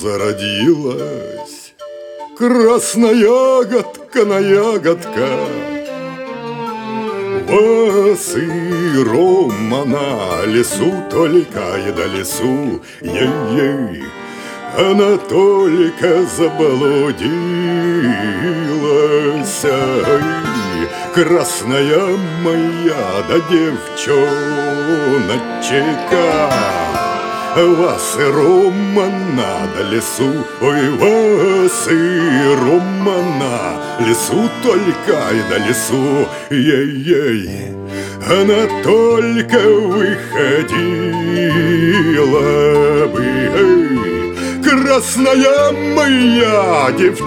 зародилась красная ягодка на ягодка. Васы рома на лесу, только и до лесу, ей-ей, она только заблудилась. Ай, красная моя да девчоночка, васы рома надо лесу, ой, васы рома на лесу, только и до лесу, ей-ей, она только выходила бы, эй, красная моя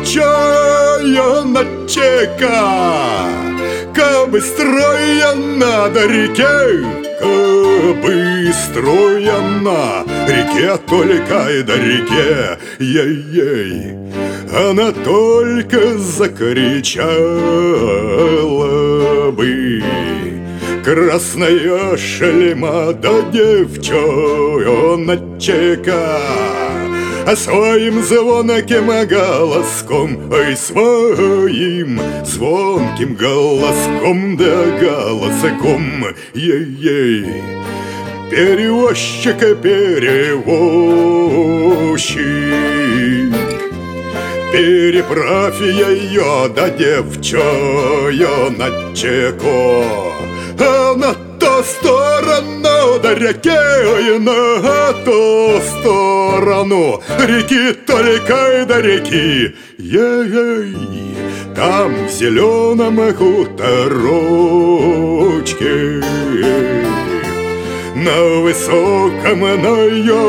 девчоночка, ка быстрая надо реке, ка быстрая на реке, только и до реке, ей-ей, она только закричала бы, красная шлема да девчоночка, а своим звонким голоском, ой, своим звонким голоском да голоском, ей-ей, перевозчик, перевозчик, переправь ее да девчоночку, а на ту сторону до реки, ой, на ту сторону реки, только и до реки, ей-ей, там в зеленом хуторочке, на высоком на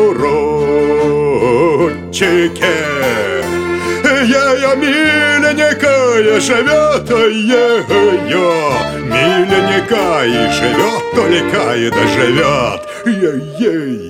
юрочке, ее миленькая живет, ее миленькая живет, только и доживет, ей-ей.